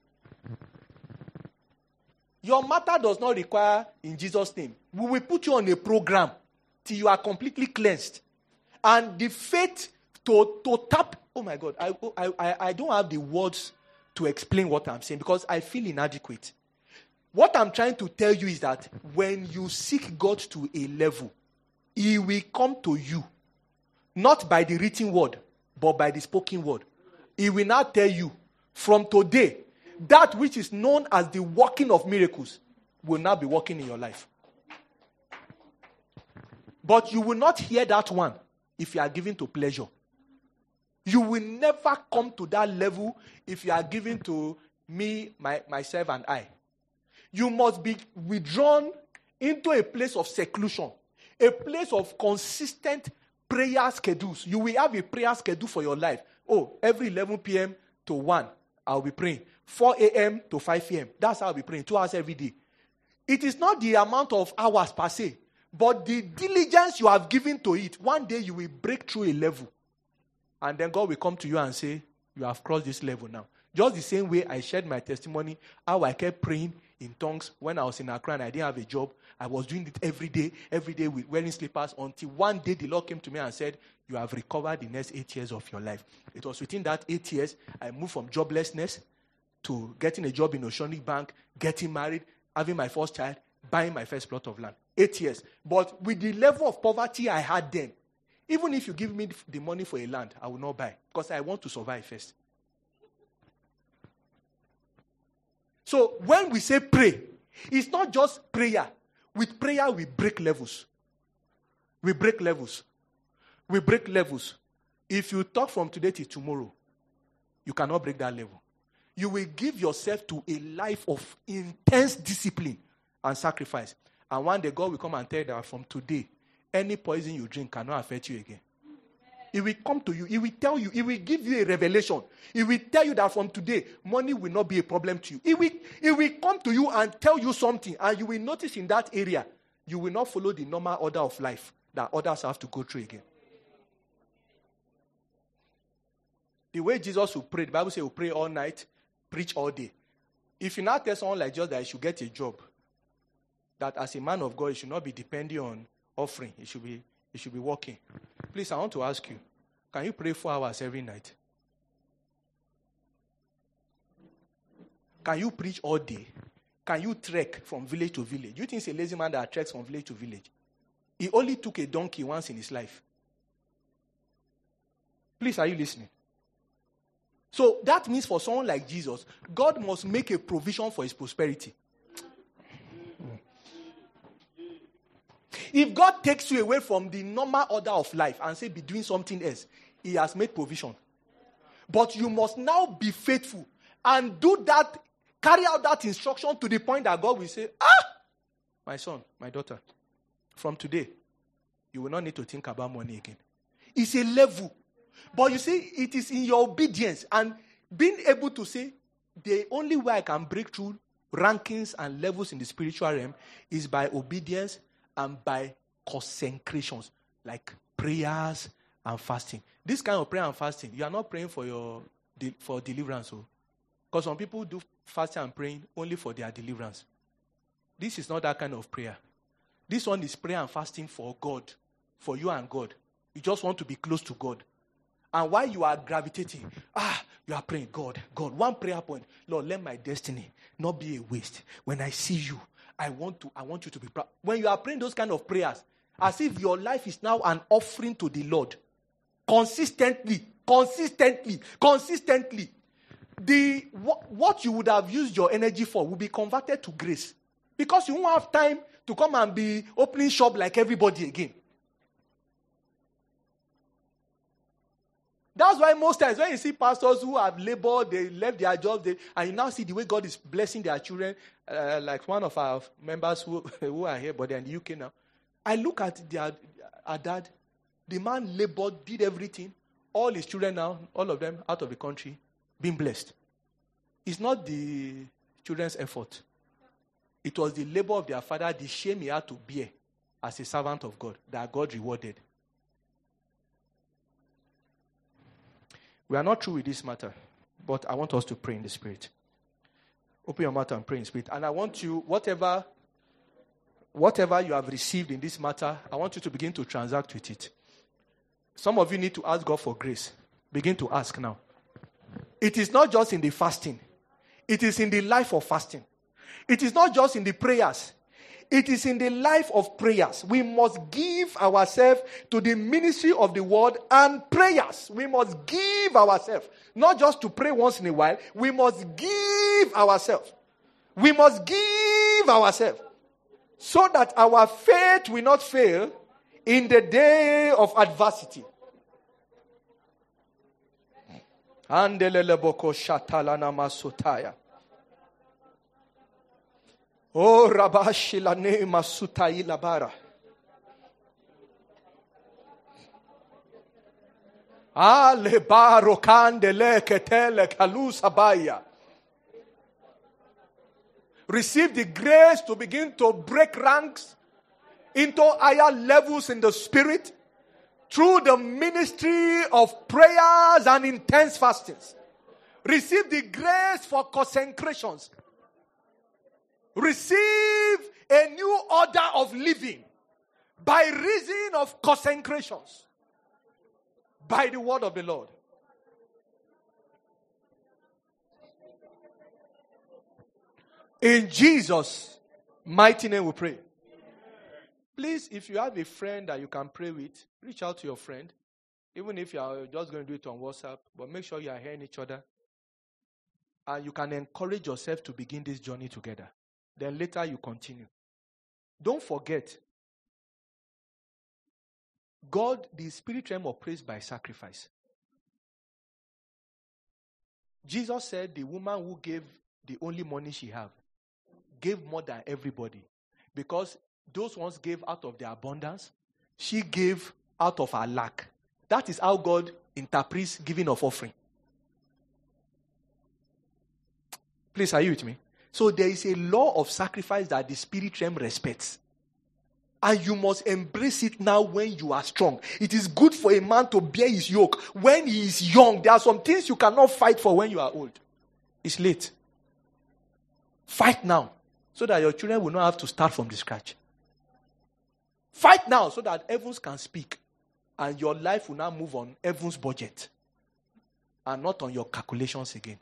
Speaker 2: Your matter does not require in Jesus' name. We will put you on a program till you are completely cleansed. And the faith to, to tap, oh my God, I, I, I don't have the words to explain what I'm saying because I feel inadequate. What I'm trying to tell you is that when you seek God to a level, He will come to you. Not by the written word, but by the spoken word. He will now tell you, from today, that which is known as the working of miracles will now be working in your life. But you will not hear that one if you are given to pleasure. You will never come to that level if you are given to me, my, myself, and I. You must be withdrawn into a place of seclusion, a place of consistent prayer schedules. You will have a prayer schedule for your life. Oh, every eleven p.m. to one, I'll be praying. four a.m. to five p.m. That's how I'll be praying, two hours every day. It is not the amount of hours per se, but the diligence you have given to it. One day you will break through a level. And then God will come to you and say, you have crossed this level now. Just the same way I shared my testimony, how I kept praying in tongues when I was in Accra and I didn't have a job. I was doing it every day, every day with wearing slippers until one day the Lord came to me and said, you have recovered the next eight years of your life. It was within that eight years, I moved from joblessness to getting a job in Oceanic Bank, getting married, having my first child, buying my first plot of land. Eight years. But with the level of poverty I had then, even if you give me the money for a land, I will not buy because I want to survive first. So when we say pray, it's not just prayer. With prayer, we break levels. We break levels. We break levels. If you talk from today till tomorrow, you cannot break that level. You will give yourself to a life of intense discipline and sacrifice. And one day God will come and tell you that from today, any poison you drink cannot affect you again. He will come to you. He will tell you. He will give you a revelation. He will tell you that from today, money will not be a problem to you. He will, he will come to you and tell you something. And you will notice in that area, you will not follow the normal order of life that others have to go through again. The way Jesus will pray, the Bible says he will pray all night, preach all day. If you now tell someone like Jesus that he should get a job, that as a man of God, he should not be depending on offering. He should be, he should be working. Please, I want to ask you, can you pray four hours every night? Can you preach all day? Can you trek from village to village? Do you think it's a lazy man that treks from village to village? He only took a donkey once in his life. Please, are you listening? So that means for someone like Jesus, God must make a provision for his prosperity. If God takes you away from the normal order of life and say be doing something else, he has made provision. But you must now be faithful and do that, carry out that instruction to the point that God will say, ah, my son, my daughter, from today, you will not need to think about money again. It's a level. But you see, it is in your obedience and being able to say, the only way I can break through rankings and levels in the spiritual realm is by obedience and by consecrations, like prayers and fasting. This kind of prayer and fasting, you are not praying for your for deliverance. Because some people do fasting and praying only for their deliverance. This is not that kind of prayer. This one is prayer and fasting for God, for you and God. You just want to be close to God. And while you are gravitating, ah, you are praying, God, God, one prayer point, Lord, let my destiny not be a waste. When I see you, I want to, I want you to be proud. When you are praying those kind of prayers, as if your life is now an offering to the Lord, consistently, consistently, consistently, the what, what you would have used your energy for will be converted to grace, because you won't have time to come and be opening shop like everybody again. That's why most times when you see pastors who have labored, they left their jobs, they, and you now see the way God is blessing their children, uh, like one of our members who, who are here, but they're in the U K now. I look at their our dad, the man labored, did everything. All his children now, all of them out of the country, being blessed. It's not the children's effort. It was the labor of their father, the shame he had to bear as a servant of God, that God rewarded. We are not through with this matter, but I want us to pray in the Spirit. Open your mouth and pray in the Spirit. And I want you, whatever, whatever you have received in this matter, I want you to begin to transact with it. Some of you need to ask God for grace. Begin to ask now. It is not just in the fasting. It is in the life of fasting. It is not just in the prayers. It is in the life of prayers. We must give ourselves to the ministry of the word and prayers. We must give ourselves. Not just to pray once in a while. We must give ourselves. We must give ourselves. So that our faith will not fail in the day of adversity. Andeleleboko shatalana masutaya. Oh, Rabashi la ne masutai labara. Ale baro kandele ketele kalusa baya. Receive the grace to begin to break ranks into higher levels in the spirit through the ministry of prayers and intense fastings. Receive the grace for consecrations. Receive a new order of living by reason of consecrations by the word of the Lord. In Jesus' mighty name we pray. Please, if you have a friend that you can pray with, reach out to your friend. Even if you are just going to do it on WhatsApp, but make sure you are hearing each other. And you can encourage yourself to begin this journey together. Then later you continue. Don't forget, God, the spirit realm operates by sacrifice. Jesus said the woman who gave the only money she had gave more than everybody. Because those ones gave out of their abundance. She gave out of her lack. That is how God interprets giving of offering. Please, are you with me? So there is a law of sacrifice that the spirit realm respects. And you must embrace it now when you are strong. It is good for a man to bear his yoke when he is young. There are some things you cannot fight for when you are old. It's late. Fight now so that your children will not have to start from the scratch. Fight now so that heavens can speak and your life will now move on heaven's budget and not on your calculations again.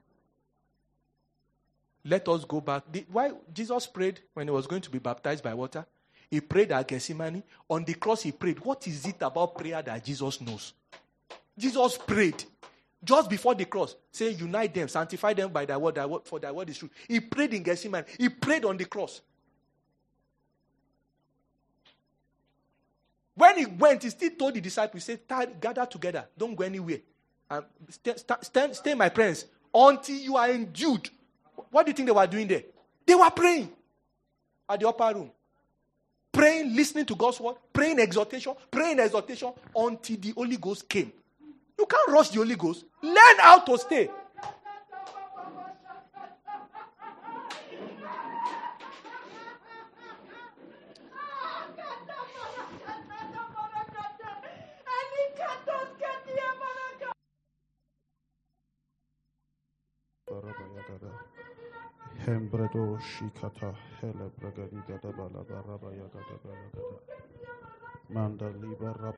Speaker 2: Let us go back. The, why Jesus prayed when he was going to be baptized by water? He prayed at Gethsemane. On the cross he prayed. What is it about prayer that Jesus knows? Jesus prayed just before the cross. Say, unite them, sanctify them by thy word, thy word, for thy word is true. He prayed in Gethsemane. He prayed on the cross. When he went, he still told the disciples, he said, gather together. Don't go anywhere. And stay, stay, stay my presence until you are endued. What do you think they were doing there? They were praying at the upper room. Praying, listening to God's word, praying exhortation, praying exhortation until the Holy Ghost came. You can't rush the Holy Ghost. Learn how to stay.
Speaker 4: Hembredo shikata hele bragadi gada bala baraba yagada bala gada manda libera